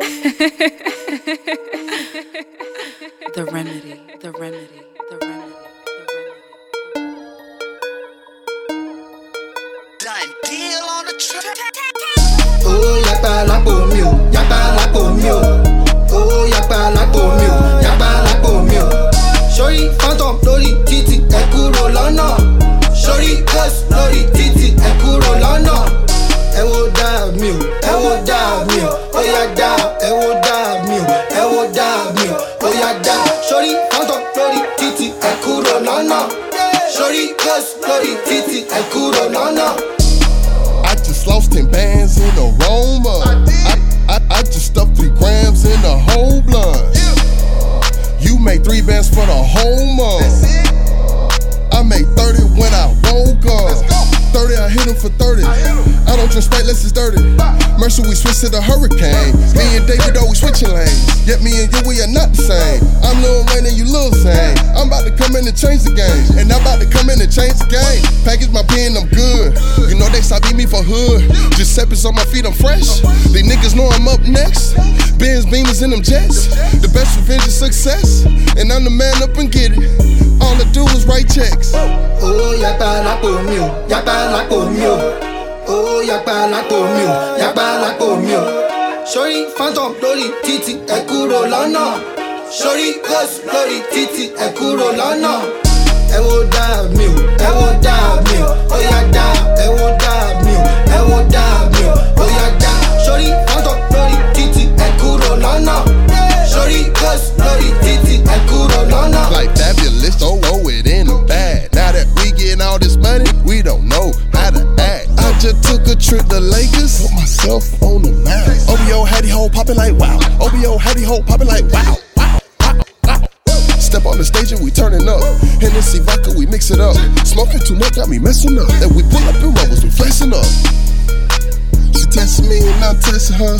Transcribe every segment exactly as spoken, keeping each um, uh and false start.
The remedy, the remedy, the remedy, the remedy. Done deal on the track. Oh, yapa lapo mi o, yapa lapo mi o. Oh, yapa lapo mi o, yapa lapo mi o. Sori phantom lórí títì, ẹ kúrò lọ́nà. Sori ghost lórí títì, ẹ kúrò lọ́nà. Ẹ wo dá mi o, ẹ wo dá mi o. Ó yá dá, ẹ wo dá mi o, ẹ wo dá mi o. Ó yá dá. Sori phantom lórí títì, ẹ kúrò lọ́nà. Sori ghost lórí títì, ẹ kúrò lọ́nà. I just lost ten bands in aroma. I, I, I just stuffed three grams in the whole blunt. You made three bands for the whole month. I made thirty when I woke up. thirty, I hit him for thirty. I don't drink straight unless it's dirty. Mercer, we switch to the hurricane. Me and David, though, we switching lanes. Yet me and you, we are not the same. I'm Lil Wayne and you Lil Zane. I'm about to come in and change the game. And I'm about to come in and change the game. Package my pen, I'm good. You know they sabi me for hood. Giuseppe's on my feet, I'm fresh. These niggas know I'm up next. Benz Beamers in them jets. The best revenge is success. And I'm the man up and get it. All I do is write checks. Oh, yapa lapo mi o, yapa lapo mi o. Oh, yapa lapo mi o, yapa lapo mi o. Sori phantom lórí títì, ẹ kúrò lọ́nà. Sori ghost lórí títì, ẹ kúrò lọ́nà. Ẹ wo dá mi o, ẹ wo dá mi o. Ó yá dá, ẹ wo dá mi o, ẹ wo dá mi o. Ó yá dá. Sori phantom lórí títì, ẹ kúrò lọ́nà. Sori ghost lórí títì, ẹ kúrò lọ́nà. Like fabulous, throw it in the bag. Now that we getting all this money, we don't know how to act. I just took a trip to Lakers, put myself on the map. O B O had the whole poppin' like wow. O B O had the whole poppin' like wow. Wow, wow, wow. Step on the stage and we turnin' up. Hennessy vodka, we mix it up. Smoking too much got me messin' up. And we pull up in rubbers, we flexin' up. She testing me and I'm testing her.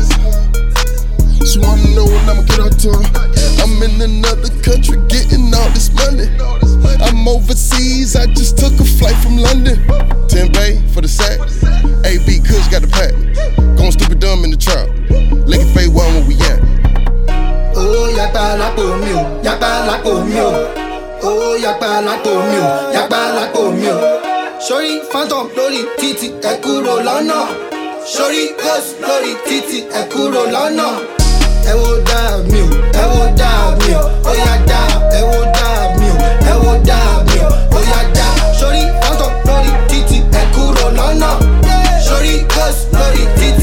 She wanna know when I'ma get her to her. I'm in another country getting all this money. I'm overseas, I just took a flight from London. ten Bay for the sack. A B Kush got the pack. Going stupid dumb in the trap. Lickin' fade one where we at. Oh, yapa lapo mi o, yapa lapo mi o. Oh, yapa lapo mi o, yapa lapo mi o. Sori phantom lórí títì, ẹ kúrò lọ́nà. Sori ghost lórí títì, ẹ kúrò lọ́nà. Ẹ wo dá mi o, ẹ wo dá mi o. Ó yá dá, ẹ wo dá mi o, ẹ wo dá mi o. Ó yá dá. Sori phantom lórí títì, ẹ kúrò lọ́nà. Sori ghost lórí títì.